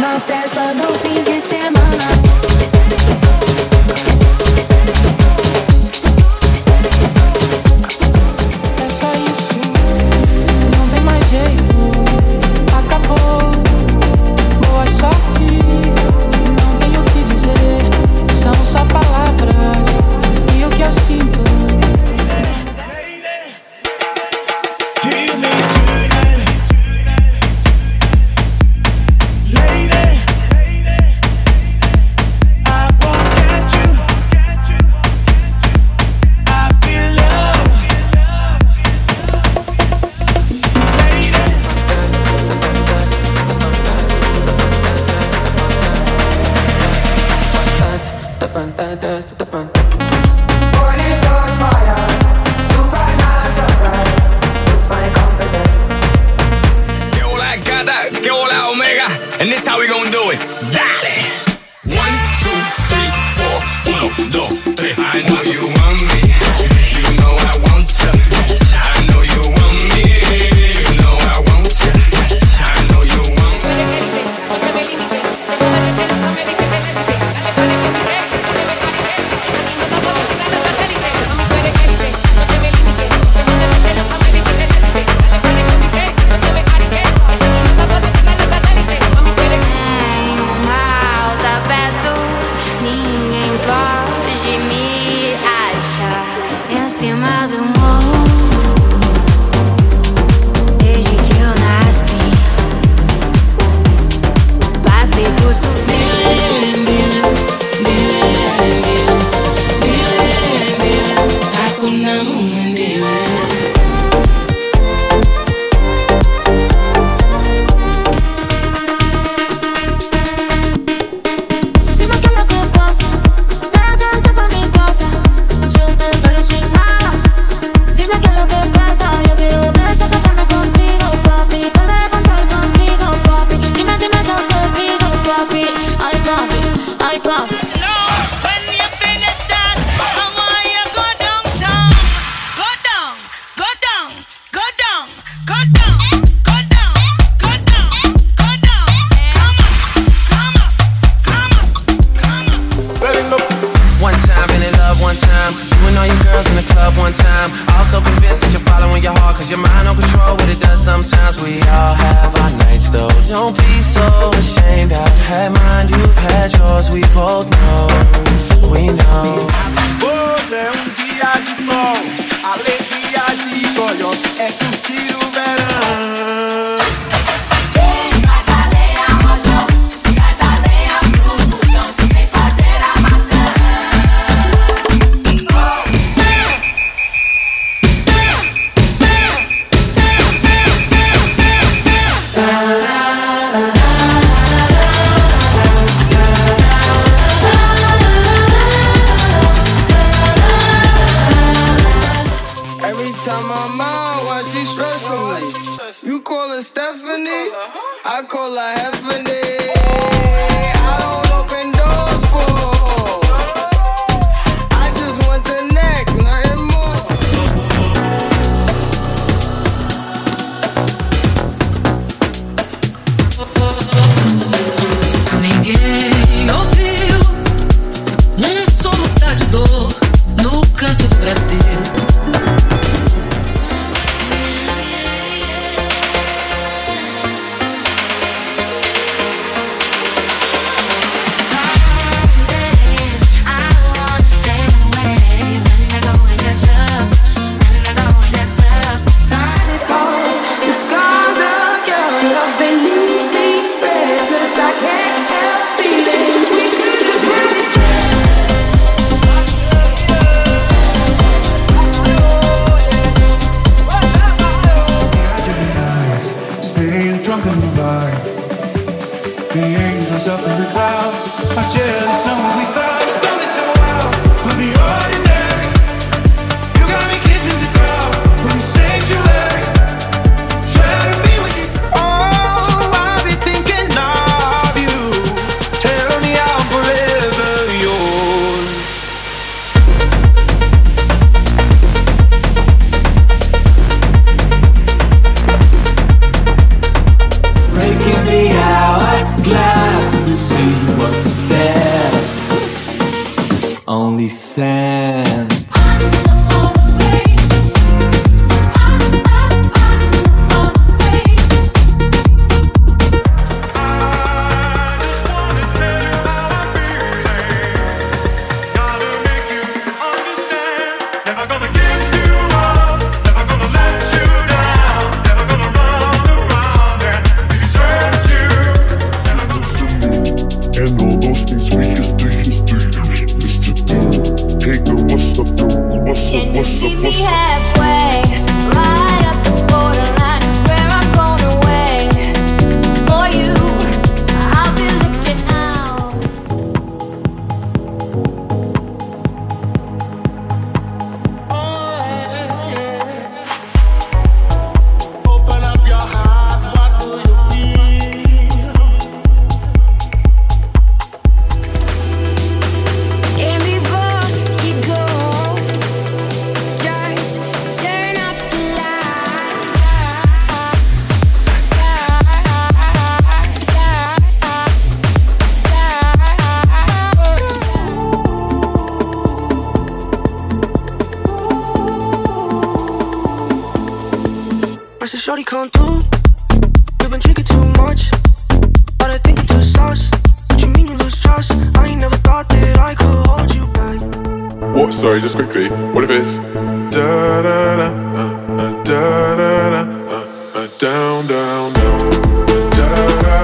na festa do fim de semana. É só isso, não tem mais jeito. Acabou, boa sorte. Não tenho o que dizer, são só palavras e o que eu sinto. And this how we gon' do it. Dale. 1, 2, 3, 4. 1, 2, 3. I know you want me. You know I want you. I know you want me. You know I want you. I know you want me. Breaking the hourglass. I said, shorty, come through. You've been drinking too much, but I think it's too sauce. What you mean you lose trust? I ain't never thought that I could hold you back. What? Sorry, just quickly. What if it's da da da da da da down down down da da.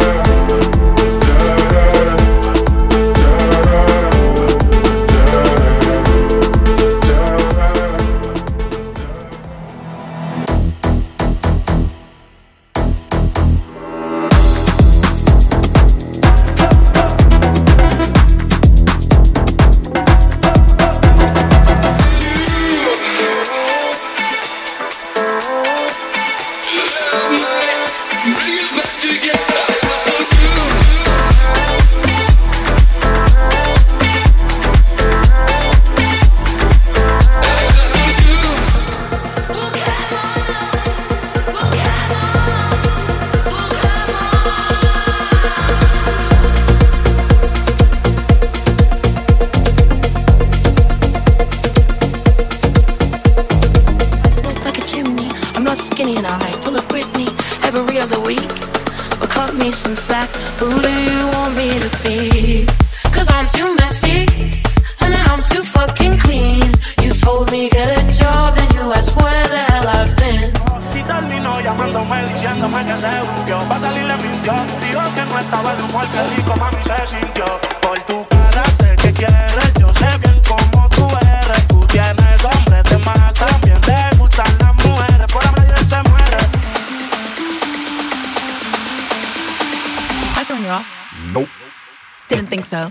Nope. Didn't think so.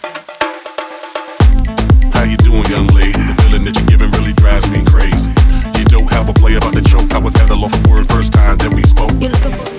How you doing, young lady? The feeling that you're giving really drives me crazy. You don't have a play about the choke. I was at a lost word first time that we spoke. You looking for